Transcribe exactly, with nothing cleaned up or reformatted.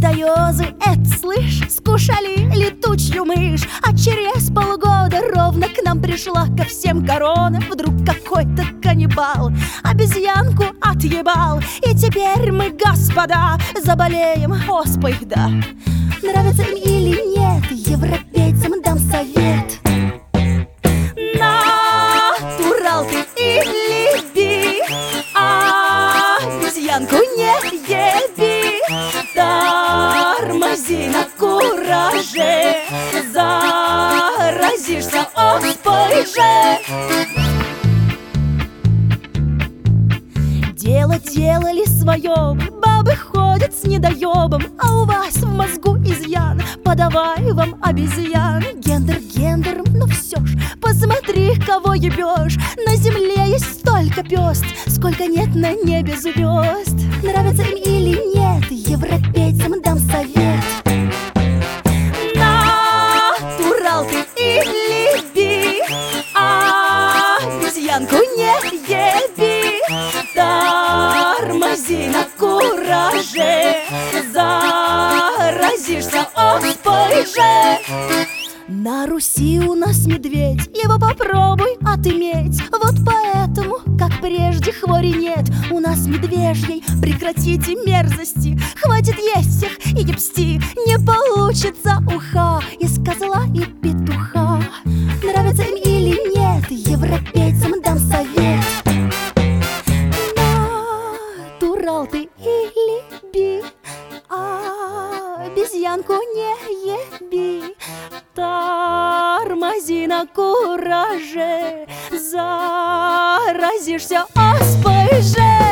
китаёзы, это, слышь, скушали летучую мышь. А через полгода ровно к нам пришла ко всем корона. Вдруг какой-то каннибал обезьянку отъебал. И теперь мы, господа, заболеем оспой, да. Нравится им или нет, европейцам дам совет. Натурал ты или би, а обезьянку не еби. Тормози на кураже, заразишься оспой же. Дело делали свое, бабы ходят с недоебом. А у вас в мозгу изъян, подавай вам обезьян. Гендер гендером, но все ж посмотри, кого ебешь. На земле есть столько пёст, сколько нет на небе звезд. Нравится им или нет, европейцам дам совет. Натурал ты или би, а обезьянку не еби. Тормози на кураже, заразишься оспой же. На Руси у нас медведь, его попробуй отыметь. Вот поэтому, как прежде, хвори нет у нас медвежьей. Прекратите мерзости, хватит есть всех и ебсти. Не получится уха из козла и петуха. Нравится им или нет, европейцам дам совет. Натурал ты или би, а обезьянку не еби. Тормози на кураже, заразишься оспой же.